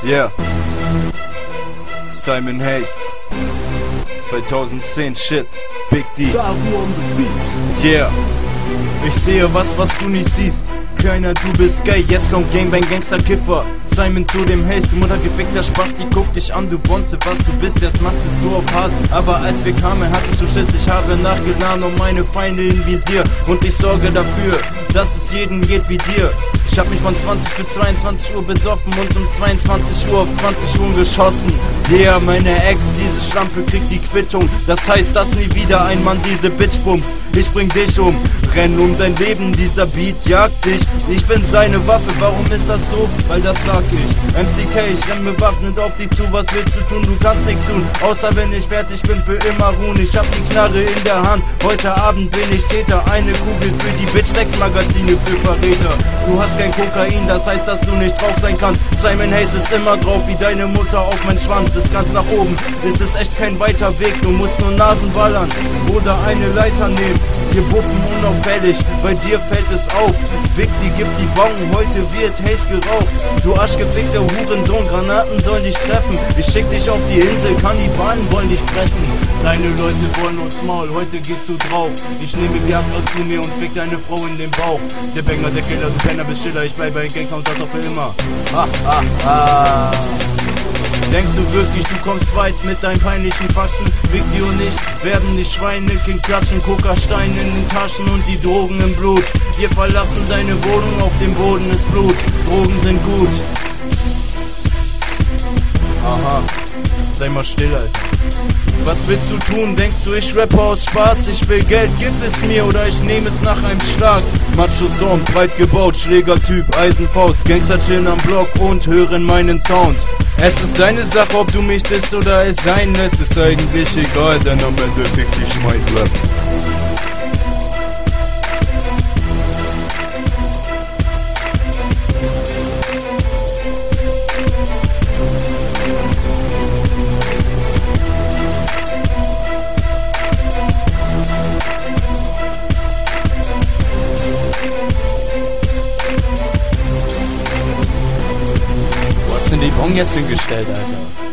Yeah. Simon Hayes. 2010 Shit. Big D. Yeah. Ich sehe was du nicht siehst. Kleiner, du bist gay, jetzt kommt Gangbang, Gangster, Kiffer. Simon zu dem Haze, du muttergefickter Spasti, guck dich an, du Bonze, was du bist, erst machtest du auf hart. Aber als wir kamen, hattest du Schiss, ich habe nachgeladen um meine Feinde im Visier. Und ich sorge dafür, dass es jedem geht wie dir. Ich hab mich von 20 bis 22 Uhr besoffen und um 22 Uhr auf 20 Uhr geschossen. Yeah, meine Ex, diese Schlampe kriegt die Quittung. Das heißt, dass nie wieder ein Mann diese Bitch bumst. Ich bring dich um, renn um dein Leben, dieser Beat jagt dich. Ich bin seine Waffe, warum ist das so? Weil das sag ich. MCK, ich renn bewaffnet auf dich zu, was willst du tun? Du kannst nichts tun, außer wenn ich fertig bin, für immer ruhen. Ich hab die Knarre in der Hand, heute Abend bin ich Täter. Eine Kugel für die Bitch-Sex-Magazine für Verräter. Du hast kein Kokain, das heißt, dass du nicht drauf sein kannst. Simon Hayes ist immer drauf, wie deine Mutter auf mein Schwanz. Bis ganz nach oben ist es echt kein weiter Weg. Du musst nur Nasen ballern oder eine Leiter nehmen. Wir buffen unauffällig, bei dir fällt es auf. Big D gibt die Bon, heute wird Hayes geraucht. Du arschgefickter Hurensohn, Granaten sollen dich treffen. Ich schick dich auf die Insel, Kannibalen wollen dich fressen. Deine Leute wollen uns Maul, heute gehst du drauf. Ich nehme Viagra zu mir und fick deine Frau in den Bauch. Der Banger, der Killer, du Penner bist Schiller. Ich bleib bei Gangster und das auch für immer. Denkst du wirklich, du kommst weit mit deinen peinlichen Faxen? Big D und ich werden nicht Schweine, King klatschen, Kokastein in den Taschen und die Drogen im Blut. Wir verlassen deine Wohnung, auf dem Boden ist Blut. Drogen sind gut. Aha, sei mal still, Alter. Was willst du tun? Denkst du, ich rappe aus Spaß? Ich will Geld, gib es mir oder ich nehme es nach einem Schlag. Macho-Sound, breit gebaut, Schlägertyp, Eisenfaust. Gangster chillen am Block und hören meinen Sound. Es ist deine Sache, ob du mich disst oder es sein lässt. Ist eigentlich egal, denn am Ende fick dich mein Rap. Wo hast du denn die Bon jetzt hingestellt, Alter?